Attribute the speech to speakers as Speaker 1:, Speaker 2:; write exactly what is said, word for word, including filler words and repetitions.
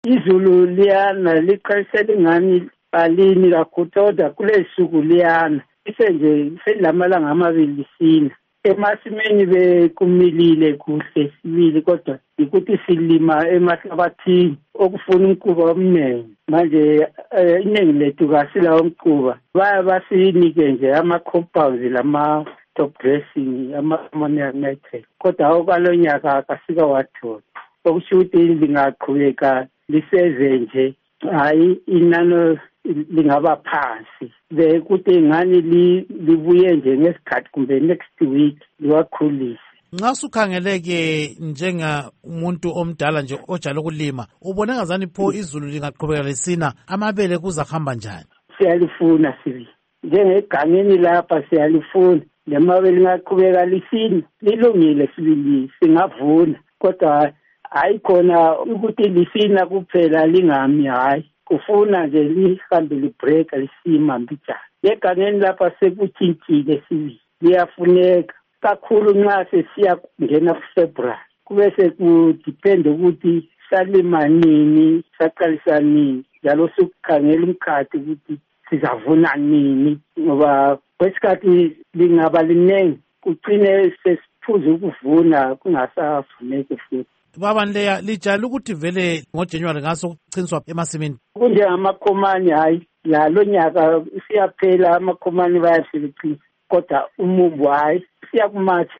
Speaker 1: izulu liyana liqalisele ingani alini kakhuthoda kulesuku liyana isenje selamalanga amabili lisina emasimeni bekumilile kuhle sibili kodwa ukuthi silima emahlabathini okufuna umquba omningi manje iningi lethu kasila umquba baya basinike nje ama compounds lama top dressing ama-ammonium nitrate kodwa okwalonyaka akasika wathola okusho ukuthi lingaqhubeka liseze nje hayi inano lingaba phansi bekuthi ingani libuye nje ngesikhathi kumbe next week liwakhulise.
Speaker 2: Nxa sukhangeleke njenga umuntu omdala nje ojala ukulima ubone ngazani pho izulu lingaqhubeka lisina amabele kuzakuhamba njani?
Speaker 1: Siyalifuna sibi njengegangeni lapha siyalifuna lemabele lingaqhubeka lisina lilungile sibili singavuna kodwa hayi khona ukuthi lisina kuphela lingami hayi kufuna nje lihambe libreak lisima mbijana egangeni lapha sekutshintshile sibili liyafuneka kakhulu nxa sesiya ngena kuFebruary kube sekudepende ukuthi salima nini saqalisa nini njalo sikukhangela umkhathi ukuthi sizavuna nini ngoba kwesikhathi lingaba linengi kugcine sesiphuza ukuvuna kungasafuneki futhi.
Speaker 2: Baba Nleya lijala ukuthi vele ngoJanuary ngaso kuciniswa emasimini
Speaker 1: kunjengamakhomani hayi lalo nyaka siyaphela amakhomani bayasilicisa kodwa umumbu hayi siyakumatha